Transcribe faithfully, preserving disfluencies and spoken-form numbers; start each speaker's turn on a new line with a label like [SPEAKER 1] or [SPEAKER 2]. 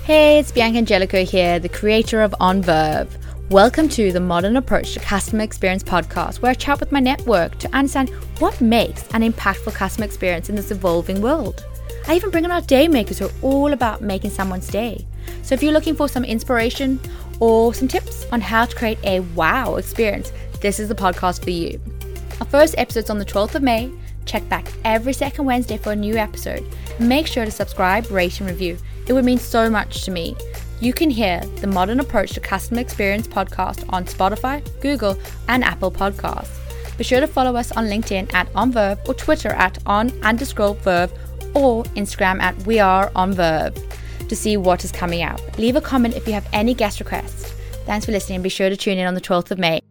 [SPEAKER 1] Hey, it's Bianca Angelico here, the creator of On Verve. Welcome to the Modern Approach to Customer Experience podcast, where I chat with my network to understand what makes an impactful customer experience in this evolving world. I even bring on our day makers who are all about making someone's day. So if you're looking for some inspiration or some tips on how to create a wow experience, this is the podcast for you. Our first episode's on the twelfth of May. Check back every second Wednesday for a new episode. Make sure to subscribe, rate, and review. It would mean so much to me. You can hear the Modern Approach to Customer Experience podcast on Spotify, Google, and Apple Podcasts. Be sure to follow us on LinkedIn at OnVerve or Twitter at on underscore Verve or Instagram at We Are On Verve to see what is coming out. Leave a comment if you have any guest requests. Thanks for listening and be sure to tune in on the twelfth of May.